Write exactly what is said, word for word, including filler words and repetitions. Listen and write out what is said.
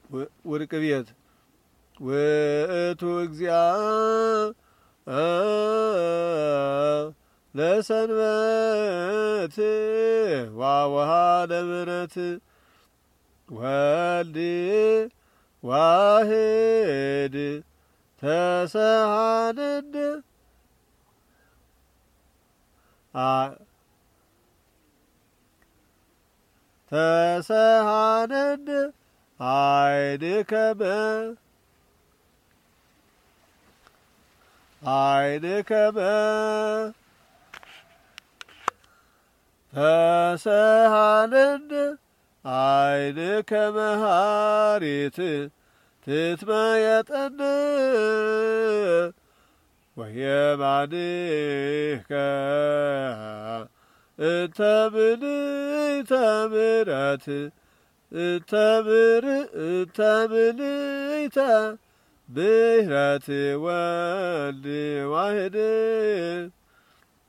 ውድቅ ቤት ውእቱ እግዚአ ለሰንበት ወወሃደ ምሕረት ወልድ ዋህድ ተሰሃነነ ተሰሃነነ አይንከመ አይንከመ ተሰሃነነ አይንከመ ሀሪት ትትመየጠነ ወየማንከ እንተ ምልዕተ ምሕረት እንተ ምልዕተ ምሕረት ወልድ ዋህድ